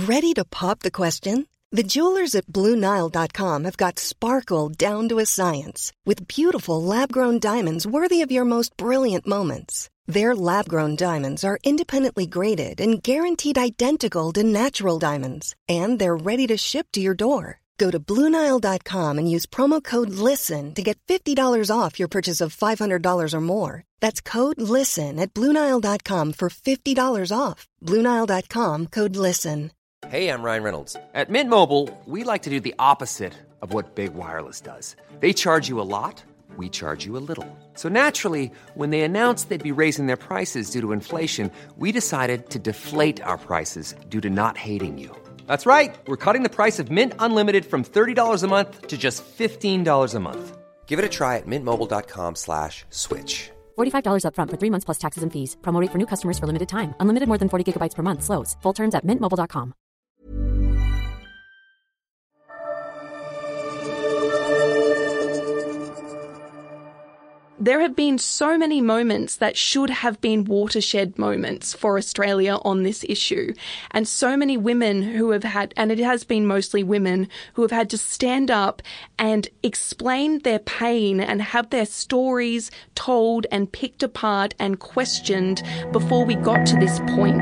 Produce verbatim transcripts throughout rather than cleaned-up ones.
Ready to pop the question? The jewelers at Blue Nile dot com have got sparkle down to a science with beautiful lab-grown diamonds worthy of your most brilliant moments. Their lab-grown diamonds are independently graded and guaranteed identical to natural diamonds, and they're ready to ship to your door. Go to Blue Nile dot com and use promo code LISTEN to get fifty dollars off your purchase of five hundred dollars or more. That's code LISTEN at Blue Nile dot com for fifty dollars off. Blue Nile dot com, code LISTEN. Hey, I'm Ryan Reynolds. At Mint Mobile, we like to do the opposite of what Big Wireless does. They charge you a lot, we charge you a little. So naturally, when they announced they'd be raising their prices due to inflation, we decided to deflate our prices due to not hating you. That's right. We're cutting the price of Mint Unlimited from thirty dollars a month to just fifteen dollars a month. Give it a try at mintmobile.com slash switch. forty-five dollars up front for three months plus taxes and fees. Promo rate for new customers for limited time. Unlimited more than forty gigabytes per month. Slows full terms at mint mobile dot com. There have been so many moments that should have been watershed moments for Australia on this issue, and so many women who have had, and it has been mostly women, who have had to stand up and explain their pain and have their stories told and picked apart and questioned before we got to this point.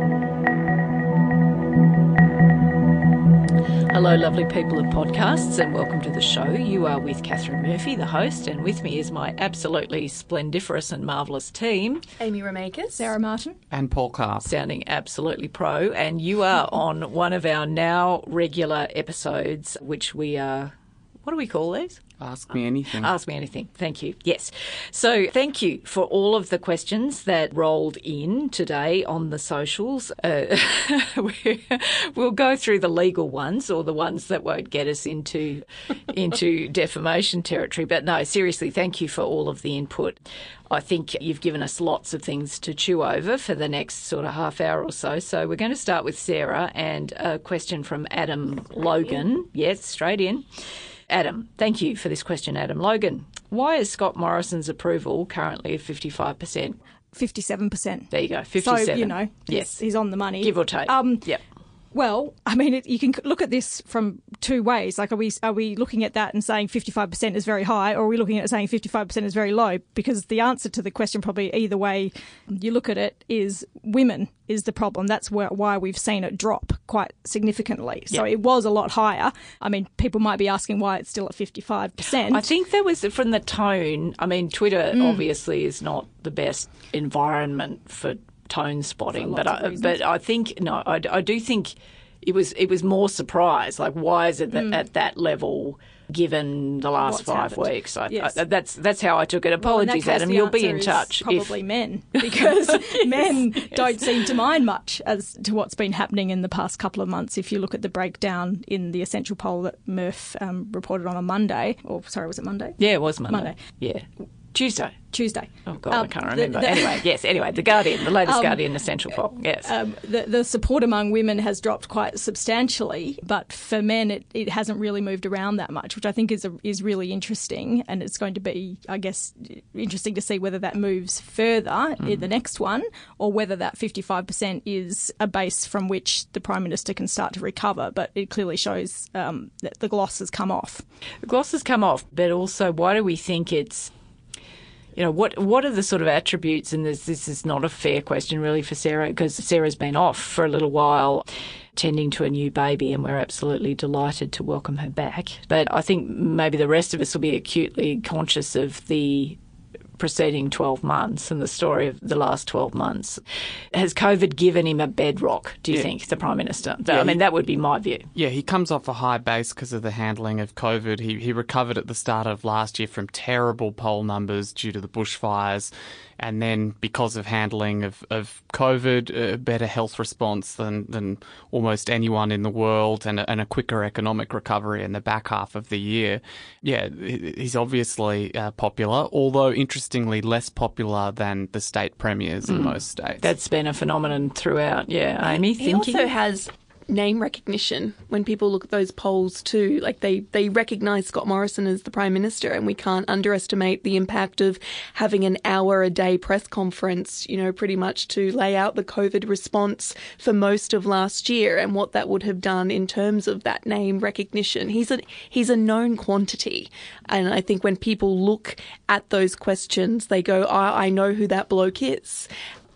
Hello, lovely people of podcasts, and welcome to the show. You are with Catherine Murphy, the host, and with me is my absolutely splendiferous and marvellous team. Amy Ramakis, Sarah Martin, and Paul Carr. Sounding absolutely pro, and you are on one of our now regular episodes, which we are, what do we call these? Ask me anything. Ask me anything. Thank you. Yes. So thank you for all of the questions that rolled in today on the socials. Uh, we'll go through the legal ones or the ones that won't get us into into defamation territory. But no, seriously, thank you for all of the input. I think you've given us lots of things to chew over for the next sort of half hour or so. So we're going to start with Sarah and a question from Adam Logan. Yes, straight in. Adam, thank you for this question, Adam Logan. Why is Scott Morrison's approval currently at fifty-five percent? fifty-seven percent. There you go, fifty-seven. So, you know, yes. he's on the money. Give or take. Um, yep. Well, I mean, it, you can look at this from two ways. Like, are we are we looking at that and saying fifty-five percent is very high, or are we looking at it saying fifty-five percent is very low? Because the answer to the question, probably either way you look at it, is women is the problem. That's where, why we've seen it drop quite significantly. So yep. It was a lot higher. I mean, people might be asking why it's still at fifty-five percent. I think there was, from the tone, I mean, Twitter mm. obviously is not the best environment for tone spotting, but I, but I think, no, I, I do think it was it was more surprise. Like, why is it that, mm. at that level, given the last What's five happened. weeks? I, yes. I, that's that's how I took it. Apologies, well, Adam. Case, You'll be in is touch. Probably if... men, because yes. men don't seem to mind much as to what's been happening in the past couple of months. If you look at the breakdown in the Essential poll that Murph um, reported on on Monday, or sorry, was it Monday? Yeah, it was Monday. Monday. Yeah. Tuesday. Tuesday. Oh, God, um, I can't remember. The, the, anyway, yes, anyway, The Guardian, the latest um, Guardian Essential poll, yes. Um, the, the support among women has dropped quite substantially, but for men it, it hasn't really moved around that much, which I think is a, is really interesting, and it's going to be, I guess, interesting to see whether that moves further mm. in the next one, or whether that fifty-five percent is a base from which the Prime Minister can start to recover. But it clearly shows um, that the gloss has come off. The gloss has come off, but also why do we think it's, you know, what what are the sort of attributes, and this, this is not a fair question really for Sarah, because Sarah's been off for a little while tending to a new baby, and we're absolutely delighted to welcome her back. But I think maybe the rest of us will be acutely conscious of the preceding twelve months and the story of the last twelve months. Has COVID given him a bedrock, do you yeah. think, the Prime Minister? Yeah, I mean, he, that would be my view. Yeah, he comes off a high base because of the handling of COVID. He, he recovered at the start of last year from terrible poll numbers due to the bushfires. And then because of handling of, of COVID, a better health response than, than almost anyone in the world, and a, and a quicker economic recovery in the back half of the year. Yeah, he's obviously uh, popular, although interestingly less popular than the state premiers in mm. most states. That's been a phenomenon throughout. Yeah, Amy, he thinking? also has name recognition when people look at those polls too. Like they, they recognise Scott Morrison as the Prime Minister, and we can't underestimate the impact of having an hour a day press conference, you know, pretty much to lay out the COVID response for most of last year and what that would have done in terms of that name recognition. He's a, he's a known quantity. And I think when people look at those questions, they go, I, I know who that bloke is.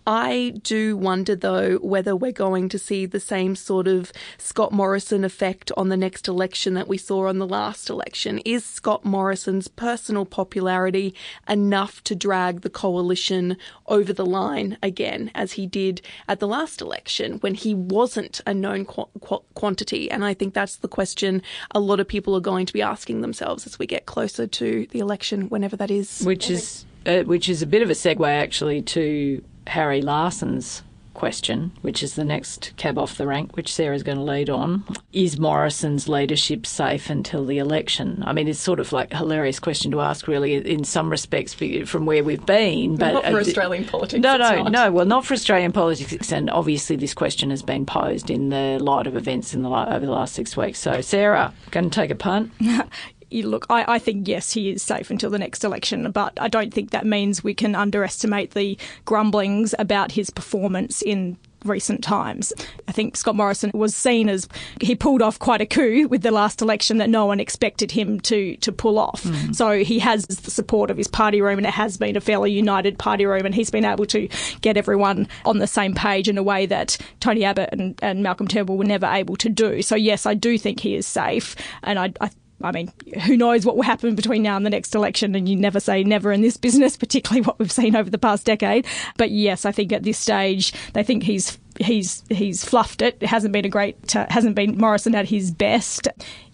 I do wonder, though, whether we're going to see the same sort of Scott Morrison effect on the next election that we saw on the last election. Is Scott Morrison's personal popularity enough to drag the coalition over the line again, as he did at the last election when he wasn't a known qu- qu- quantity? And I think that's the question a lot of people are going to be asking themselves as we get closer to the election, whenever that is. Which is, uh, which is a bit of a segue, actually, to Harry Larson's question, which is the next cab off the rank, which Sarah's going to lead on. Is Morrison's leadership safe until the election? I mean, it's sort of like a hilarious question to ask, really, in some respects, from where we've been. But not for uh, Australian politics. No, no, not. no. Well, not for Australian politics. And obviously this question has been posed in the light of events in the over the last six weeks. So, Sarah, going to take a punt? Look, I, I think, yes, he is safe until the next election, but I don't think that means we can underestimate the grumblings about his performance in recent times. I think Scott Morrison was seen as he pulled off quite a coup with the last election that no one expected him to to pull off. Mm. So he has the support of his party room, and it has been a fairly united party room, and he's been able to get everyone on the same page in a way that Tony Abbott and, and Malcolm Turnbull were never able to do. So yes, I do think he is safe, and I, I I mean, who knows what will happen between now and the next election, and you never say never in this business, particularly what we've seen over the past decade. But yes, I think at this stage they think he's he's he's fluffed it. It hasn't been a great, uh, hasn't been Morrison at his best.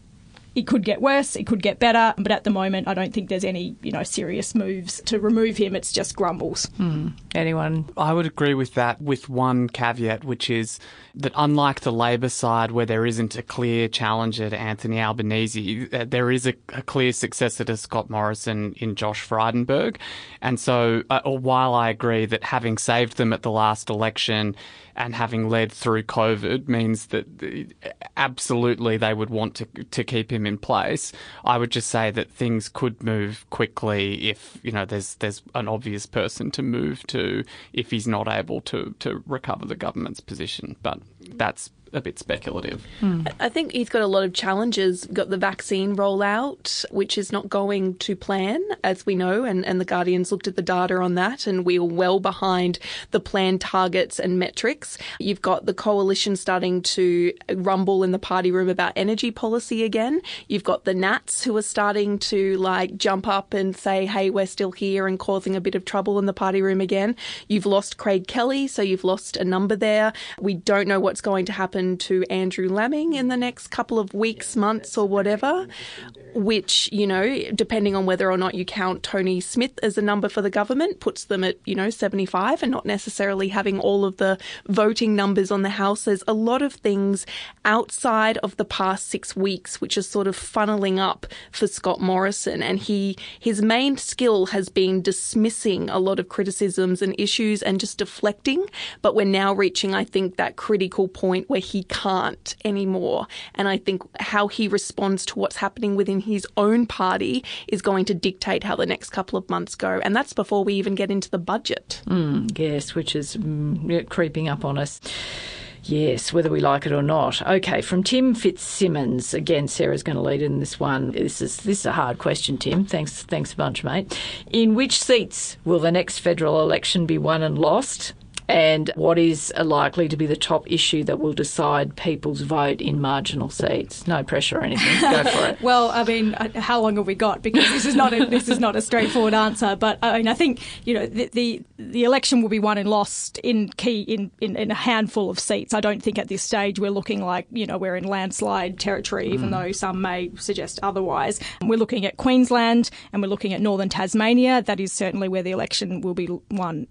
It could get worse, it could get better, but at the moment I don't think there's any, you know, serious moves to remove him. It's just grumbles. Mm. Anyone? I would agree with that, with one caveat, which is that unlike the Labor side, where there isn't a clear challenger to Anthony Albanese, there is a, a clear successor to Scott Morrison in Josh Frydenberg. And so uh, while I agree that having saved them at the last election and having led through COVID means that absolutely they would want to to keep him in place, I would just say that things could move quickly if, you know, there's there's an obvious person to move to if he's not able to, to recover the government's position. But that's a bit speculative. Mm. I think he's got a lot of challenges. Got the vaccine rollout, which is not going to plan, as we know, and, and the Guardian's looked at the data on that, and we are well behind the planned targets and metrics. You've got the coalition starting to rumble in the party room about energy policy again. You've got the Nats who are starting to like jump up and say, hey, we're still here, and causing a bit of trouble in the party room again. You've lost Craig Kelly, so you've lost a number there. We don't know what's going to happen to Andrew Laming in the next couple of weeks, months or whatever, which, you know, depending on whether or not you count Tony Smith as a number for the government, puts them at, you know, seventy-five and not necessarily having all of the voting numbers on the House. There's a lot of things outside of the past six weeks which are sort of funneling up for Scott Morrison, and he his main skill has been dismissing a lot of criticisms and issues and just deflecting, but we're now reaching, I think, that critical point where he can't anymore. And I think how he responds to what's happening within his own party is going to dictate how the next couple of months go. And that's before we even get into the budget. Mm, yes, which is mm, creeping up on us. Yes, whether we like it or not. Okay, from Tim Fitzsimmons. Again, Sarah's going to lead in this one. This is this is a hard question, Tim. Thanks, thanks a bunch, mate. In which seats will the next federal election be won and lost? And what is likely to be the top issue that will decide people's vote in marginal seats? No pressure or anything. Go for it. Well, I mean, how long have we got? Because this is not a, this is not a straightforward answer. But I mean, I think, you know, the the, the election will be won and lost in key in, in, in a handful of seats. I don't think at this stage we're looking like, you know, we're in landslide territory, even mm. though some may suggest otherwise. We're looking at Queensland and we're looking at Northern Tasmania. That is certainly where the election will be won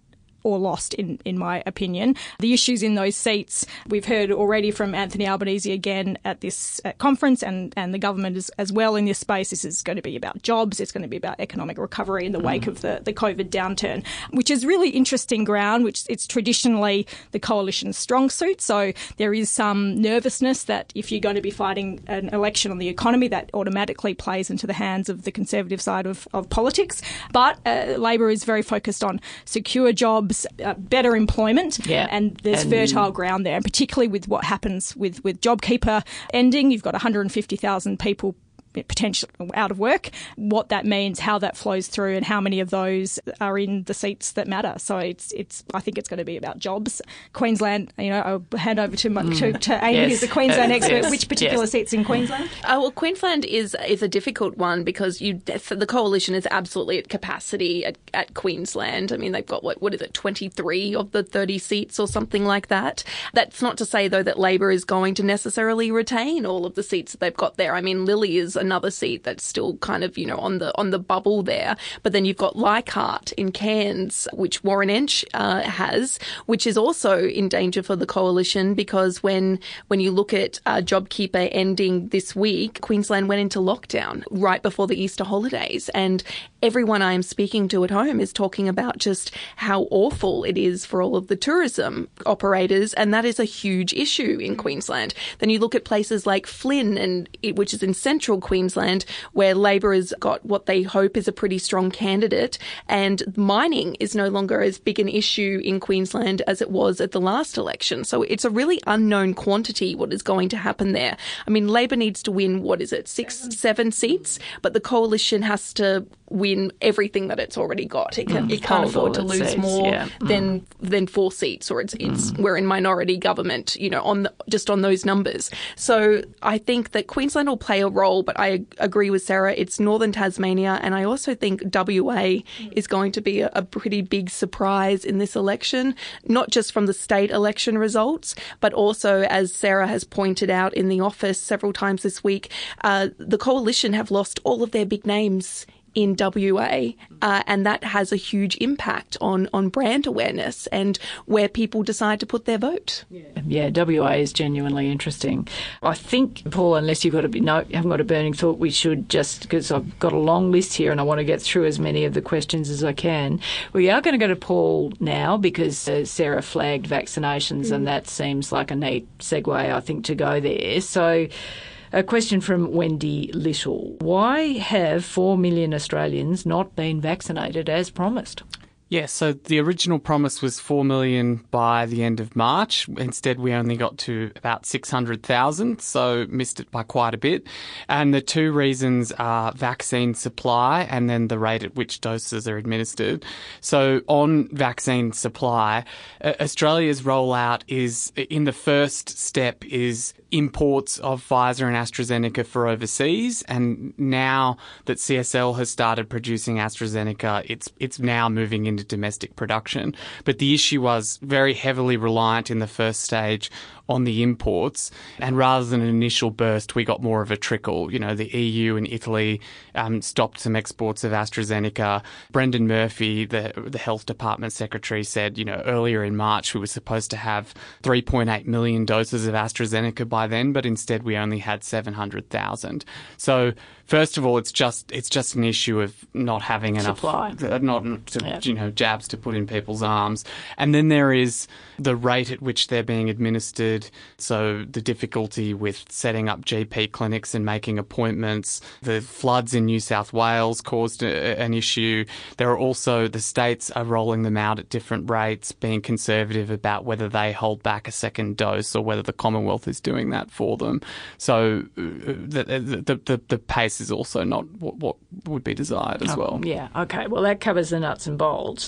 or lost, in, in my opinion. The issues in those seats, we've heard already from Anthony Albanese again at this uh, conference and, and the government as, as well in this space. This is going to be about jobs. It's going to be about economic recovery in the wake mm. of the, the COVID downturn, which is really interesting ground, which it's traditionally the coalition's strong suit. So there is some nervousness that if you're going to be fighting an election on the economy, that automatically plays into the hands of the Conservative side of, of politics. But uh, Labor is very focused on secure jobs, uh, better employment, yeah. and there's and fertile ground there, and particularly with what happens with, with JobKeeper ending, you've got one hundred fifty thousand people potentially out of work, what that means, how that flows through, and how many of those are in the seats that matter. So it's it's. I think it's going to be about jobs. Queensland, you know, I'll hand over to my, mm. to, to Amy, yes. who's the Queensland uh, expert. Yes. Which particular yes. seats in Queensland? Uh, well, Queensland is is a difficult one because you the coalition is absolutely at capacity at, at Queensland. I mean, they've got what what is it, twenty-three of the thirty seats or something like that. That's not to say though that Labor is going to necessarily retain all of the seats that they've got there. I mean, Lilly is another seat that's still kind of, you know, on the on the bubble there. But then you've got Leichhardt in Cairns, which Warren Entsch uh, has, which is also in danger for the coalition because when when you look at uh, JobKeeper ending this week, Queensland went into lockdown right before the Easter holidays. And everyone I am speaking to at home is talking about just how awful it is for all of the tourism operators. And that is a huge issue in Queensland. Then you look at places like Flynn, and it, which is in central Queensland, where Labor has got what they hope is a pretty strong candidate. And mining is no longer as big an issue in Queensland as it was at the last election. So it's a really unknown quantity what is going to happen there. I mean, Labor needs to win, what is it, six, seven, seven seats, but the coalition has to win everything that it's already got. It, can, mm. it can't afford to lose seats, more yeah. than mm. than four seats, or it's it's mm. we're in minority government, you know, on the, just on those numbers. So I think that Queensland will play a role, but I agree with Sarah. It's Northern Tasmania, and I also think W A is going to be a, a pretty big surprise in this election, not just from the state election results, but also, as Sarah has pointed out in the office several times this week, uh, the coalition have lost all of their big names in W A, uh, and that has a huge impact on, on brand awareness and where people decide to put their vote. Yeah, yeah W A is genuinely interesting. I think, Paul, unless you've got a, no, haven't got a burning thought, we should just, because I've got a long list here and I want to get through as many of the questions as I can. We are going to go to Paul now because uh, Sarah flagged vaccinations, mm. and that seems like a neat segue, I think, to go there. So, a question from Wendy Little. Why have four million Australians not been vaccinated as promised? Yeah, so the original promise was four million by the end of March. Instead, we only got to about six hundred thousand, so missed it by quite a bit. And the two reasons are vaccine supply and then the rate at which doses are administered. So on vaccine supply, uh, Australia's rollout is, in the first step, is imports of Pfizer and AstraZeneca for overseas. And now that C S L has started producing AstraZeneca, it's it's now moving into domestic production. But the issue was very heavily reliant in the first stage on the imports, and rather than an initial burst, we got more of a trickle. You know, the E U and Italy um, stopped some exports of AstraZeneca. Brendan Murphy, the the Health Department Secretary, said, you know, earlier in March we were supposed to have three point eight million doses of AstraZeneca by then, but instead we only had seven hundred thousand. So first of all, it's just it's just an issue of not having enough supply, uh, not to, yeah. you know, jabs to put in people's arms, and then there is the rate at which they're being administered. So the difficulty with setting up G P clinics and making appointments. The floods in New South Wales caused a, an issue. There are also, the states are rolling them out at different rates, being conservative about whether they hold back a second dose or whether the Commonwealth is doing that for them. So the the, the, the pace is also not what, what would be desired as oh, well. Yeah, okay. Well, that covers the nuts and bolts.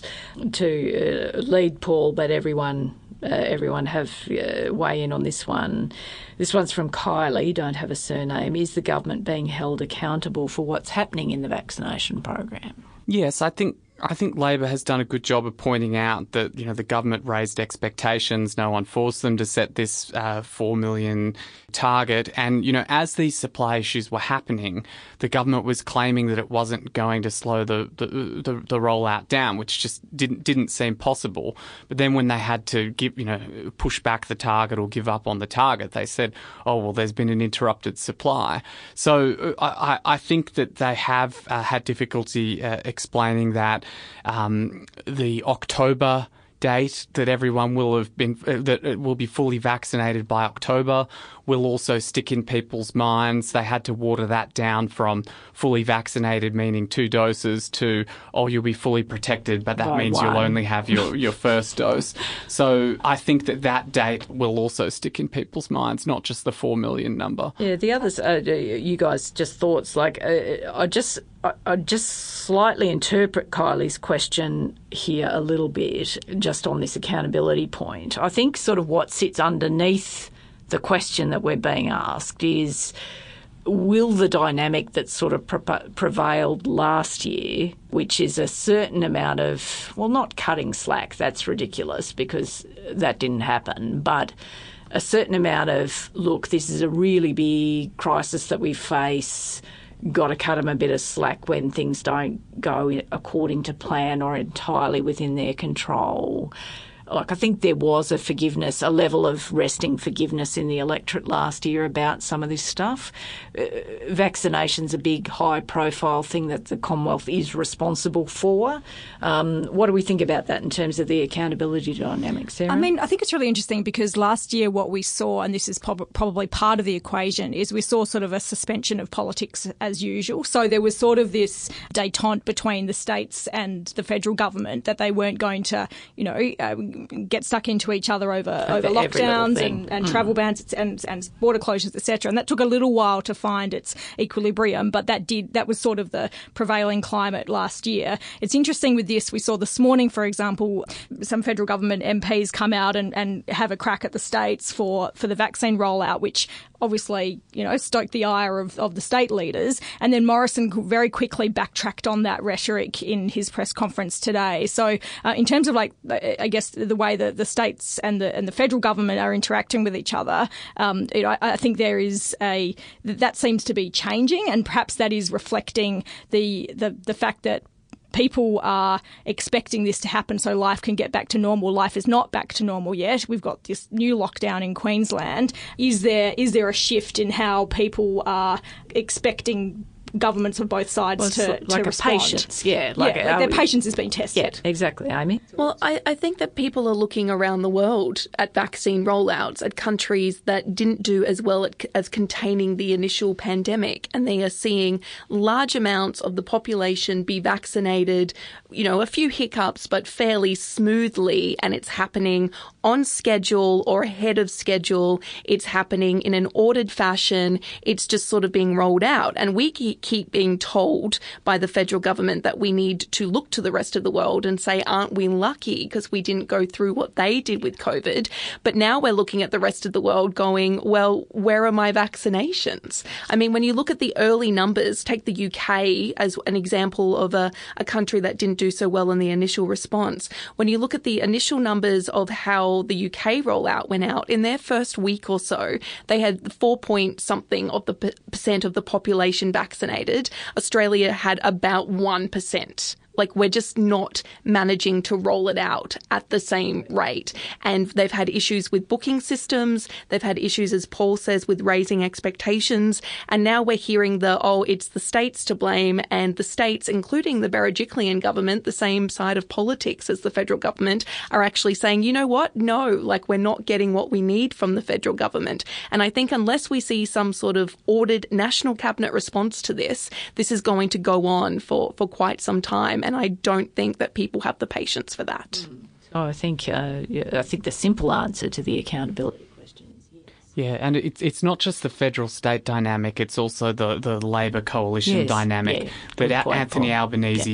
To uh, lead Paul, but everyone... Uh, everyone have uh, weigh in on this one. This one's from Kylie, don't have a surname. Is the government being held accountable for what's happening in the vaccination program? Yes, I think I think Labor has done a good job of pointing out that, you know, the government raised expectations. No one forced them to set this uh, four million target. And, you know, as these supply issues were happening, the government was claiming that it wasn't going to slow the, the, the, the rollout down, which just didn't didn't seem possible. But then when they had to give, you know, push back the target or give up on the target, they said, oh, well, there's been an interrupted supply. So I, I think that they have uh, had difficulty uh, explaining that. Um, the October date that everyone will have been, uh, that it will be fully vaccinated by October will also stick in people's minds. They had to water that down from fully vaccinated, meaning two doses, to, oh, you'll be fully protected, but that By means one. you'll only have your, your first dose. So I think that that date will also stick in people's minds, not just the four million number. Yeah, the others, uh, you guys, just thoughts, like, uh, I just I, I just slightly interpret Kylie's question here a little bit, just on this accountability point. I think sort of what sits underneath the question that we're being asked is, will the dynamic that sort of pre- prevailed last year, which is a certain amount of, well, not cutting slack, that's ridiculous because that didn't happen, but a certain amount of, look, this is a really big crisis that we face, got to cut them a bit of slack when things don't go according to plan or entirely within their control. Like, I think there was a forgiveness, a level of resting forgiveness in the electorate last year about some of this stuff. Uh, vaccination's a big, high-profile thing that the Commonwealth is responsible for. Um, what do we think about that in terms of the accountability dynamics, Sarah? I mean, I think it's really interesting because last year what we saw, and this is prob- probably part of the equation, is we saw sort of a suspension of politics as usual. So there was sort of this détente between the states and the federal government that they weren't going to, you know, uh, get stuck into each other over, over, over lockdowns and, and mm. travel bans and, and border closures, et cetera. And that took a little while to find its equilibrium, but that did that was sort of the prevailing climate last year. It's interesting with this, we saw this morning, for example, some federal government M Ps come out and, and have a crack at the states for, for the vaccine rollout, which obviously, you know, stoked the ire of, of the state leaders. And then Morrison very quickly backtracked on that rhetoric in his press conference today. So uh, in terms of, like, I guess, the way that the states and the and the federal government are interacting with each other, um, you know, I, I think there is a, that seems to be changing, and perhaps that is reflecting the the, the fact that people are expecting this to happen so life can get back to normal. Life is not back to normal yet. We've got this new lockdown in Queensland. Is there is there a shift in how people are expecting governments of both sides well, to, like to a respond? Patience, yeah. Like, yeah, a, like their patience has been tested. Yeah, exactly, Amy. Well, I, I think that people are looking around the world at vaccine rollouts, at countries that didn't do as well at, as containing the initial pandemic, and they are seeing large amounts of the population be vaccinated, you know, a few hiccups, but fairly smoothly, and it's happening on schedule or ahead of schedule. It's happening in an ordered fashion. It's just sort of being rolled out. And we keep being told by the federal government that we need to look to the rest of the world and say, aren't we lucky because we didn't go through what they did with COVID? But now we're looking at the rest of the world going, well, where are my vaccinations? I mean, when you look at the early numbers, take the U K as an example of a, a country that didn't do so well in the initial response. When you look at the initial numbers of how the U K rollout went out, in their first week or so, they had four point something of the percent of the population vaccinated. Australia had about one percent. Like, we're just not managing to roll it out at the same rate. And they've had issues with booking systems. They've had issues, as Paul says, with raising expectations. And now we're hearing the, oh, it's the states to blame. And the states, including the Berejiklian government, the same side of politics as the federal government, are actually saying, you know what? No, like, we're not getting what we need from the federal government. And I think unless we see some sort of ordered national cabinet response to this, this is going to go on for, for quite some time. And I don't think that people have the patience for that. Oh, I think uh, I think the simple answer to the accountability question is yes. Yeah, and it's it's not just the federal-state dynamic; it's also the, the Labor coalition yes, dynamic yeah. that Good point, Anthony Paul. Albanese Yeah.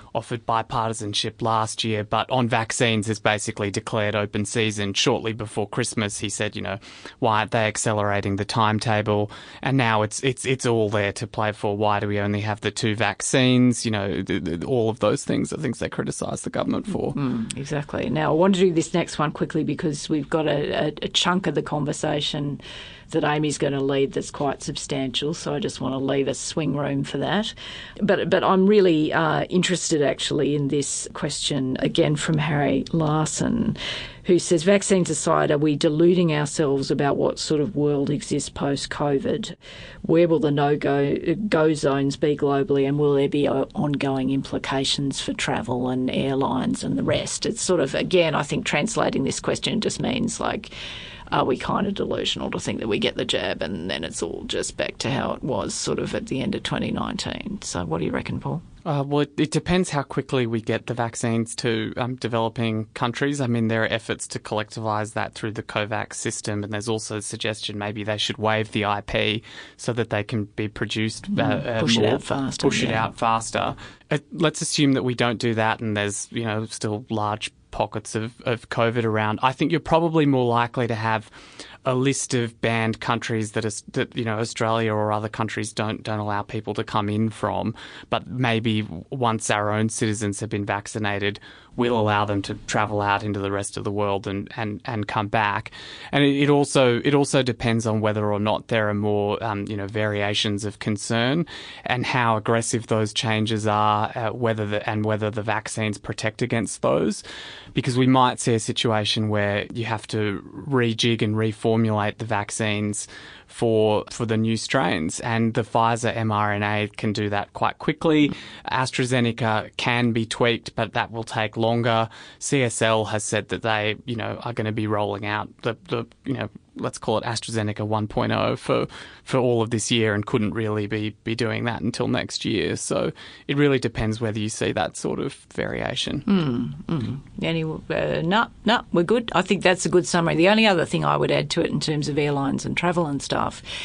offered bipartisanship last year, but on vaccines has basically declared open season. Shortly before Christmas, he said, you know, why aren't they accelerating the timetable? And now it's it's it's all there to play for. Why do we only have the two vaccines? You know, the, the, all of those things are things they criticise the government for. Mm, exactly. Now, I want to do this next one quickly because we've got a, a, a chunk of the conversation that Amy's going to lead that's quite substantial, so I just want to leave a swing room for that. But but I'm really uh, interested actually in this question again from Harry Larson, who says, vaccines aside, are we deluding ourselves about what sort of world exists post-COVID? Where will the no-go go zones be globally, and will there be ongoing implications for travel and airlines and the rest? It's sort of, again, I think translating this question just means like, are we kind of delusional to think that we get the jab and then it's all just back to how it was sort of at the end of twenty nineteen? So what do you reckon, Paul? Uh, well, it, it depends how quickly we get the vaccines to um, developing countries. I mean, there are efforts to collectivise that through the COVAX system, and there's also a suggestion maybe they should waive the I P so that they can be produced uh, mm, push uh, more, it out faster. Push yeah. it out faster. Uh, let's assume that we don't do that, and there's you know still large pockets of, of COVID around. I think you're probably more likely to have a list of banned countries that, is, that you know Australia or other countries don't don't allow people to come in from, but maybe once our own citizens have been vaccinated, we'll allow them to travel out into the rest of the world and, and, and come back. And it, it also it also depends on whether or not there are more um, you know variations of concern and how aggressive those changes are, uh, whether the, and whether the vaccines protect against those, because we might see a situation where you have to rejig and reformulate the vaccines for for the new strains, and the Pfizer mRNA can do that quite quickly. AstraZeneca can be tweaked, but that will take longer. C S L has said that they, you know, are going to be rolling out the, the you know, let's call it AstraZeneca one point oh for for all of this year, and couldn't really be be doing that until next year. So it really depends whether you see that sort of variation. Mm, mm. Any, uh, no, no, we're good. I think that's a good summary. The only other thing I would add to it in terms of airlines and travel and stuff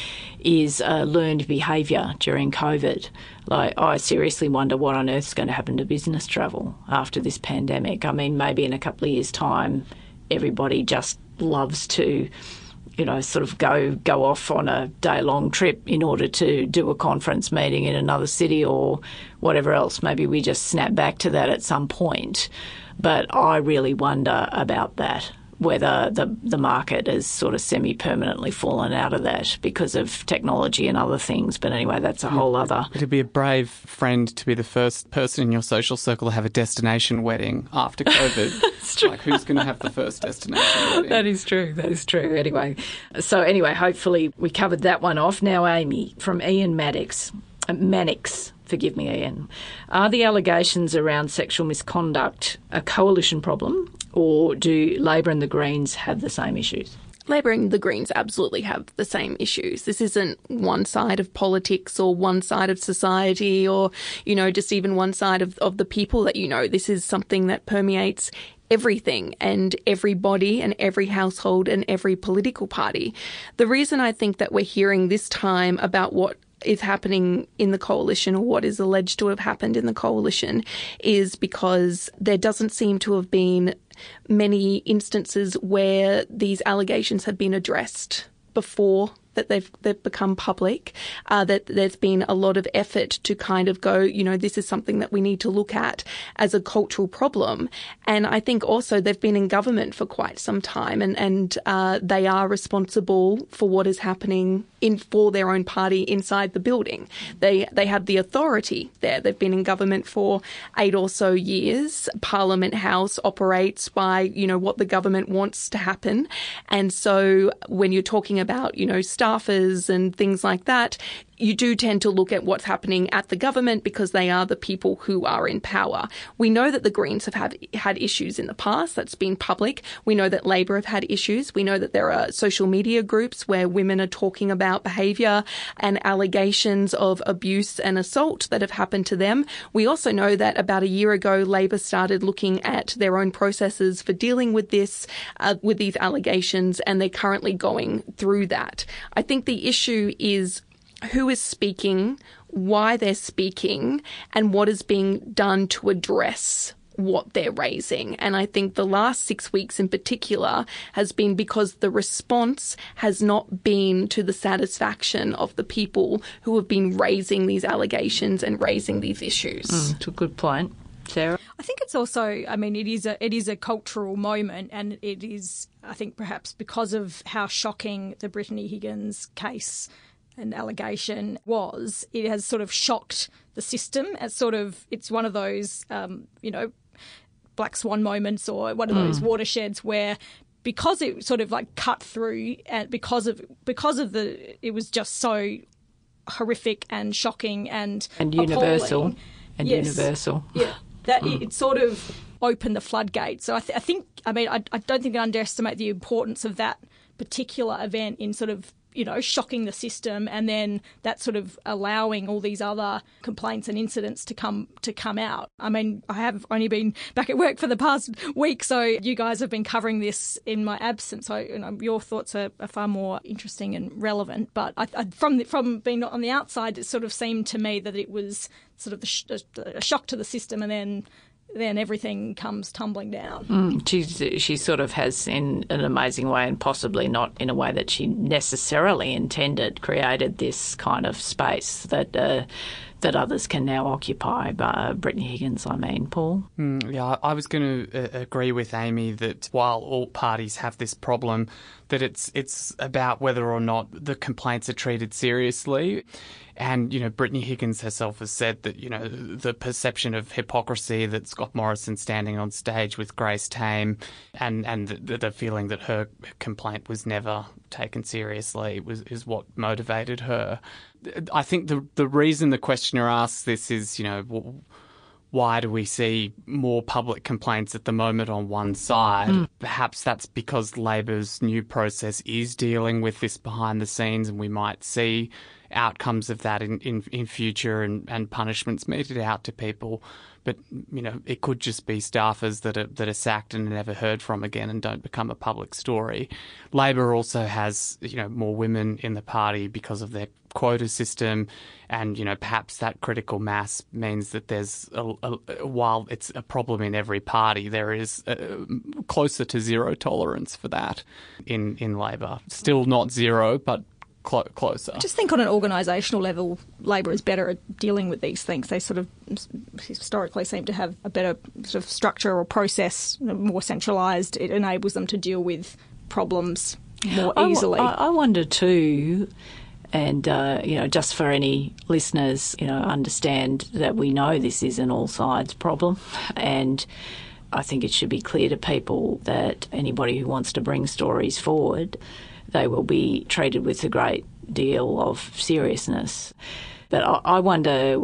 is uh, learned behaviour during COVID. Like, I seriously wonder what on earth is going to happen to business travel after this pandemic. I mean, maybe in a couple of years' time, everybody just loves to, you know, sort of go go off on a day-long trip in order to do a conference meeting in another city or whatever else. Maybe we just snap back to that at some point. But I really wonder about that, whether the the market has sort of semi-permanently fallen out of that because of technology and other things. But anyway, that's a whole other... It'd be a brave friend to be the first person in your social circle to have a destination wedding after COVID. That's true. Like, who's going to have the first destination wedding? That is true. That is true. Anyway, so anyway, hopefully we covered that one off. Now, Amy, from Ian Maddox, uh, Mannix, forgive me, Ian, are the allegations around sexual misconduct a coalition problem, or do Labor and the Greens have the same issues? Labor and the Greens absolutely have the same issues. This isn't one side of politics or one side of society or, you know, just even one side of, of the people that you know. This is something that permeates everything and everybody and every household and every political party. The reason I think that we're hearing this time about what is happening in the coalition, or what is alleged to have happened in the coalition, is because there doesn't seem to have been many instances where these allegations have been addressed before that they've they've become public, uh, that there's been a lot of effort to kind of go, you know, this is something that we need to look at as a cultural problem. And I think also they've been in government for quite some time, and, and uh, they are responsible for what is happening in for their own party inside the building. They they have the authority there. They've been in government for eight or so years. Parliament House operates by, you know, what the government wants to happen. And so when you're talking about, you know, staffers and things like that, you do tend to look at what's happening at the government because they are the people who are in power. We know that the Greens have had, had issues in the past. That's been public. We know that Labor have had issues. We know that there are social media groups where women are talking about behaviour and allegations of abuse and assault that have happened to them. We also know that about a year ago, Labor started looking at their own processes for dealing with this, uh, with these allegations, and they're currently going through that. I think the issue is who is speaking, why they're speaking, and what is being done to address what they're raising. And I think the last six weeks in particular has been because the response has not been to the satisfaction of the people who have been raising these allegations and raising these issues. Mm, it's a good point. Sarah? I think it's also, I mean, it is a it is a cultural moment, and it is, I think, perhaps because of how shocking the Brittany Higgins case and allegation was, it has sort of shocked the system as sort of, it's one of those, um, you know, black swan moments or one of those mm. watersheds where, because it sort of like cut through and because of because of the it was just so horrific and shocking and and universal appalling. and yes. universal. Yeah, that mm. it sort of opened the floodgates. So I, th- I think, I mean, I, I don't think I underestimate the importance of that particular event in sort of, you know, shocking the system, and then that sort of allowing all these other complaints and incidents to come to come out. I mean, I have only been back at work for the past week, so you guys have been covering this in my absence. So you know, your thoughts are, are far more interesting and relevant. But I, I, from the, from being on the outside, it sort of seemed to me that it was sort of the sh- a shock to the system, and then. then everything comes tumbling down. Mm, she, she sort of has, in an amazing way, and possibly not in a way that she necessarily intended, created this kind of space that uh, that others can now occupy. By Brittany Higgins, I mean, Paul? Mm, yeah, I was going to uh, agree with Amy that while all parties have this problem, that it's it's about whether or not the complaints are treated seriously. And, you know, Brittany Higgins herself has said that, you know, the perception of hypocrisy that Scott Morrison standing on stage with Grace Tame and, and the, the feeling that her complaint was never taken seriously was is what motivated her. I think the the reason the questioner asks this is, you know, why do we see more public complaints at the moment on one side? Mm. Perhaps that's because Labor's new process is dealing with this behind the scenes, and we might see outcomes of that in, in, in future and, and punishments meted out to people. But, you know, it could just be staffers that are, that are sacked and never heard from again and don't become a public story. Labor also has, you know, more women in the party because of their quota system, and, you know, perhaps that critical mass means that there's, a, a, while it's a problem in every party, there is a, closer to zero tolerance for that in, in Labor. Still not zero, but Clo- closer. I just think on an organisational level, Labor is better at dealing with these things. They sort of historically seem to have a better sort of structure or process, more centralised. It enables them to deal with problems more easily. I, I wonder too, and uh, you know, just for any listeners, you know, understand that we know this is an all sides problem, and I think it should be clear to people that anybody who wants to bring stories forward, they will be treated with a great deal of seriousness. But I, I wonder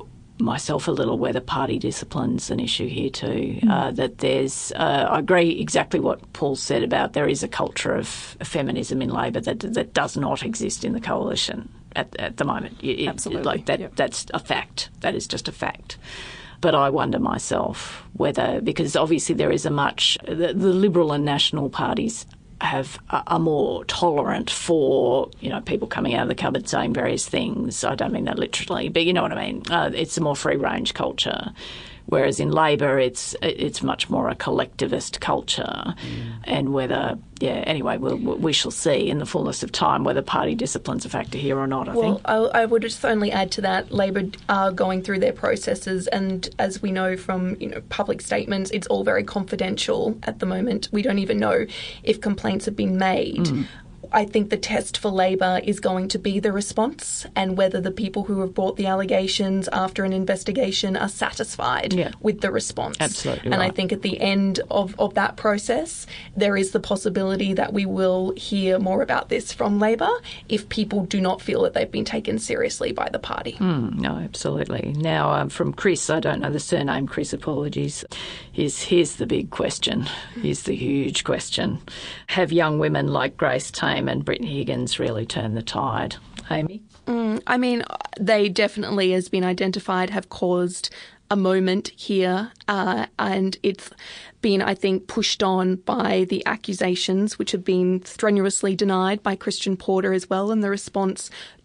myself a little whether party discipline's an issue here too. Mm. Uh, that there's, uh, I agree exactly what Paul said about there is a culture of feminism in Labor that that does not exist in the coalition at, at the moment. It, Absolutely. Like that, yep. That's a fact. That is just a fact. But I wonder myself whether, because obviously there is a much, the, the Liberal and National parties have are more tolerant for, you know, people coming out of the cupboard saying various things. I don't mean that literally, but you know what I mean. Uh, it's a more free-range culture, whereas in Labor it's it's much more a collectivist culture. Mm. And whether, yeah, anyway, we'll, we shall see in the fullness of time whether party discipline's a factor here or not, I well, think. Well, I, I would just only add to that, Labor are going through their processes, and as we know from, you know, public statements, it's all very confidential at the moment. We don't even know if complaints have been made. Mm. I think the test for Labor is going to be the response and whether the people who have brought the allegations after an investigation are satisfied yeah. with the response. Absolutely And right. I think at the end of, of that process, there is the possibility that we will hear more about this from Labor if people do not feel that they've been taken seriously by the party. Mm, no, absolutely. Now, um, from Chris, I don't know the surname, Chris, apologies. Here's, here's the big question. Here's the huge question. Have young women like Grace Tame and Brittany Higgins really turned the tide? Amy? Mm, I mean, they definitely, as been identified, have caused a moment here, uh, and it's been, I think, pushed on by the accusations, which have been strenuously denied by Christian Porter as well, and the response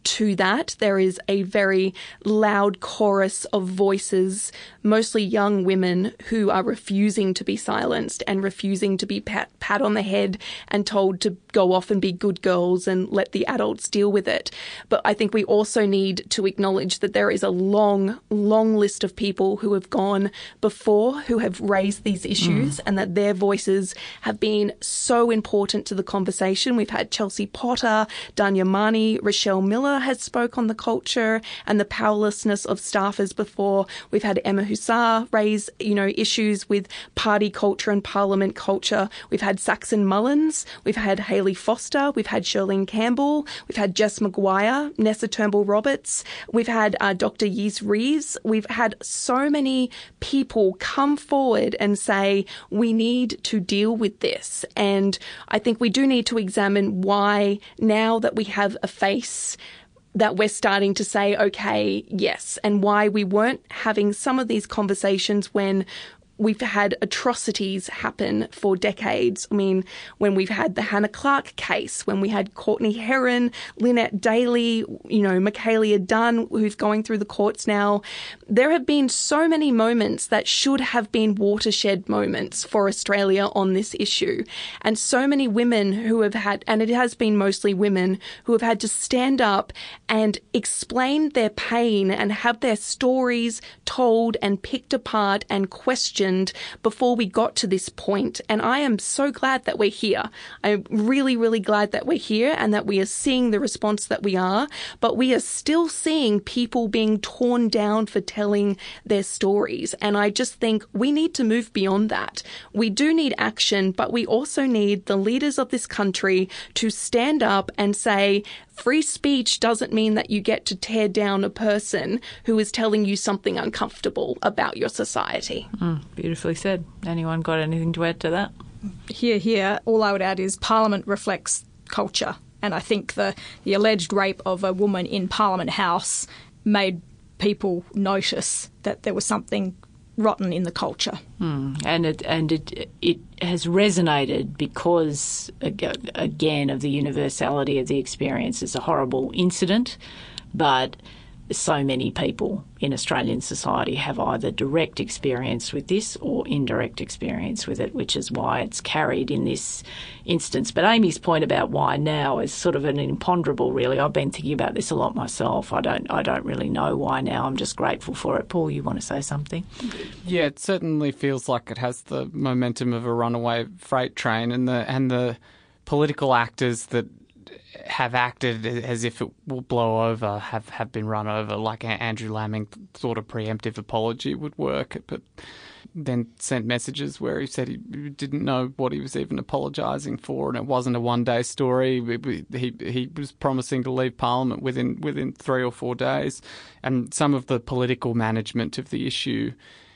to that, there is a very loud chorus of voices, mostly young women, who are refusing to be silenced and refusing to be pat, pat on the head and told to go off and be good girls and let the adults deal with it. But I think we also need to acknowledge that there is a long, long list of people who have gone before who have raised these issues mm. and that their voices have been so important to the conversation. We've had Chelsea Potter, Danya Mani, Rochelle Miller has spoke on the culture and the powerlessness of staffers before. We've had Emma Hussar raise, you know, issues with party culture and parliament culture. We've had Saxon Mullins. We've had Hayley Foster. We've had Shirlene Campbell. We've had Jess McGuire, Nessa Turnbull Roberts. We've had uh, Doctor Yves Reeves. We've had so many people come forward and say, we need to deal with this. And I think we do need to examine why, now that we have a face, that we're starting to say, okay, yes, and why we weren't having some of these conversations when we've had atrocities happen for decades. I mean, when we've had the Hannah Clark case, when we had Courtney Heron, Lynette Daly, you know, Michaela Dunn, who's going through the courts now, there have been so many moments that should have been watershed moments for Australia on this issue. And so many women who have had, and it has been mostly women, who have had to stand up and explain their pain and have their stories told and picked apart and questioned before we got to this point. And I am so glad that we're here. I'm really, really glad that we're here and that we are seeing the response that we are, but we are still seeing people being torn down for telling their stories. And I just think we need to move beyond that. We do need action, but we also need the leaders of this country to stand up and say, free speech doesn't mean that you get to tear down a person who is telling you something uncomfortable about your society. Mm, beautifully said. Anyone got anything to add to that? Here, here. All I would add is Parliament reflects culture. And I think the, the alleged rape of a woman in Parliament House made people notice that there was something rotten in the culture. Mm. And it and it it has resonated because, again, of the universality of the experience. It's a horrible incident, but so many people in Australian society have either direct experience with this or indirect experience with it, which is why it's carried in this instance. But Amy's point about why now is sort of an imponderable, really. I've been thinking about this a lot myself. I don't I don't really know why now. I'm just grateful for it. Paul, you want to say something? Yeah, it certainly feels like it has the momentum of a runaway freight train, and the and the political actors that have acted as if it will blow over, have, have been run over, like Andrew Laming thought a preemptive apology would work, but then sent messages where he said he didn't know what he was even apologising for, and it wasn't a one-day story. He he was promising to leave Parliament within within three or four days, and some of the political management of the issue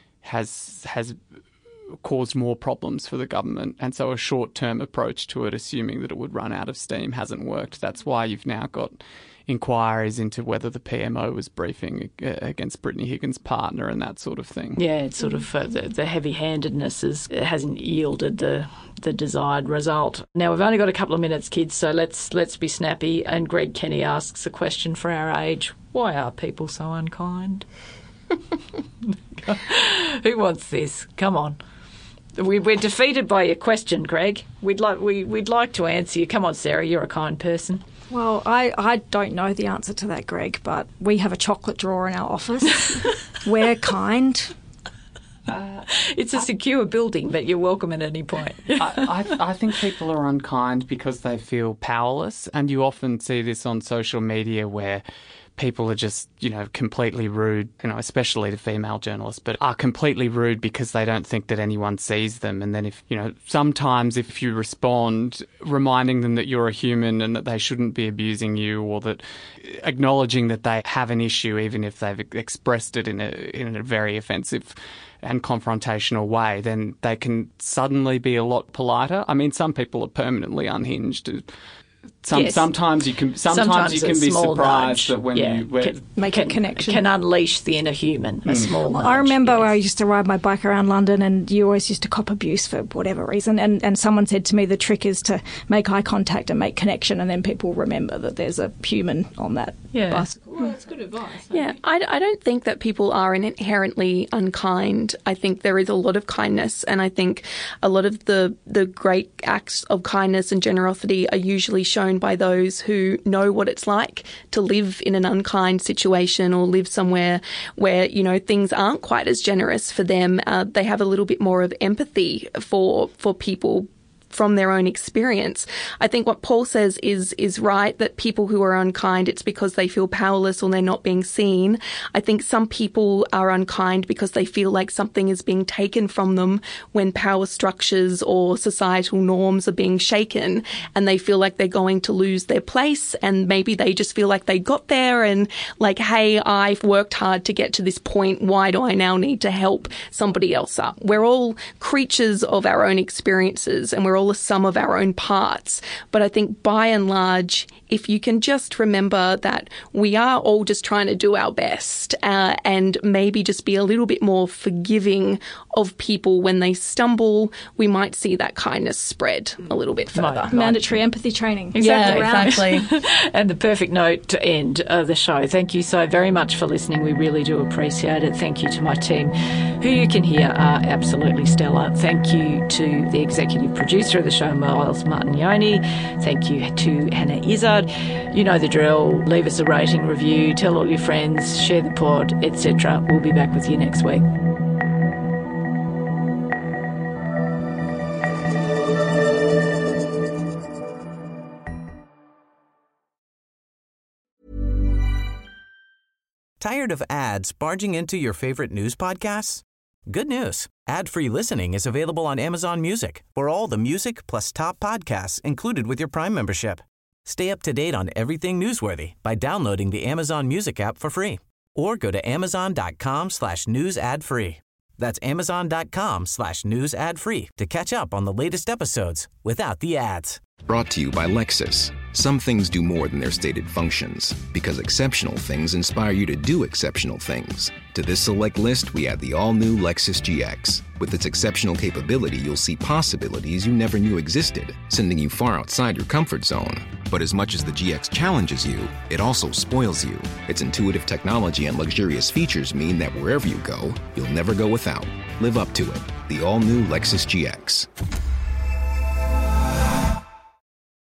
has has caused more problems for the government, and so a short-term approach to it, assuming that it would run out of steam, hasn't worked. That's why you've now got inquiries into whether the P M O was briefing against Brittany Higgins' partner and that sort of thing. Yeah, it's sort of uh, the, the heavy-handedness is, it hasn't yielded the the desired result. Now, we've only got a couple of minutes, kids, so let's let's be snappy. And Greg Kenny asks a question for our age: why are people so unkind? Who wants this? Come on. We, we're defeated by your question, Greg. We'd like we, we'd like to answer you. Come on, Sarah, you're a kind person. Well, I, I don't know the answer to that, Greg, but we have a chocolate drawer in our office. We're kind. Uh, it's a secure building, but you're welcome at any point. I, I, I think people are unkind because they feel powerless, and you often see this on social media where people are just, you know, completely rude, you know, especially to female journalists, but are completely rude because they don't think that anyone sees them. And then if, you know, sometimes if you respond reminding them that you're a human and that they shouldn't be abusing you, or that acknowledging that they have an issue, even if they've expressed it in a, in a very offensive and confrontational way, then they can suddenly be a lot politer. I mean, some people are permanently unhinged. Some, yes. Sometimes you can sometimes, sometimes you can be surprised nudge, that when yeah, you when, can, make can, a connection, can unleash the inner human. A mm. small. Nudge, I remember yes. I used to ride my bike around London, and you always used to cop abuse for whatever reason. And and someone said to me, the trick is to make eye contact and make connection, and then people remember that there's a human on that yeah. bicycle. Well, that's good advice. Yeah, I, I don't think that people are inherently unkind. I think there is a lot of kindness, and I think a lot of the the great acts of kindness and generosity are usually shown by those who know what it's like to live in an unkind situation or live somewhere where, you know, things aren't quite as generous for them. Uh, they have a little bit more of empathy for for people from their own experience. I think what Paul says is is right, that people who are unkind, it's because they feel powerless or they're not being seen. I think some people are unkind because they feel like something is being taken from them when power structures or societal norms are being shaken, and they feel like they're going to lose their place, and maybe they just feel like they got there and like, hey, I've worked hard to get to this point. Why do I now need to help somebody else up? We're all creatures of our own experiences, and we're all the sum of our own parts. But I think by and large, if you can just remember that we are all just trying to do our best, uh, and maybe just be a little bit more forgiving of people when they stumble, we might see that kindness spread a little bit further. Right. Mandatory empathy training. Exactly. Yeah, exactly. And the perfect note to end uh, the show. Thank you so very much for listening. We really do appreciate it. Thank you to my team, who you can hear are absolutely stellar. Thank you to the executive producer of the show, Miles Martignoni. Thank you to Hannah Izzard. You know the drill. Leave us a rating, review, tell all your friends, share the pod, et cetera. We'll be back with you next week. Tired of ads barging into your favorite news podcasts? Good news. Ad-free listening is available on Amazon Music for all the music plus top podcasts included with your Prime membership. Stay up to date on everything newsworthy by downloading the Amazon Music app for free or go to amazon.com slash news ad free. That's amazon.com slash news ad free to catch up on the latest episodes without the ads. Brought to you by Lexus. Some things do more than their stated functions, because exceptional things inspire you to do exceptional things. To this select list, we add the all-new Lexus G X. With its exceptional capability, you'll see possibilities you never knew existed, sending you far outside your comfort zone. But as much as the G X challenges you, it also spoils you. Its intuitive technology and luxurious features mean that wherever you go, you'll never go without. Live up to it. The all-new Lexus G X.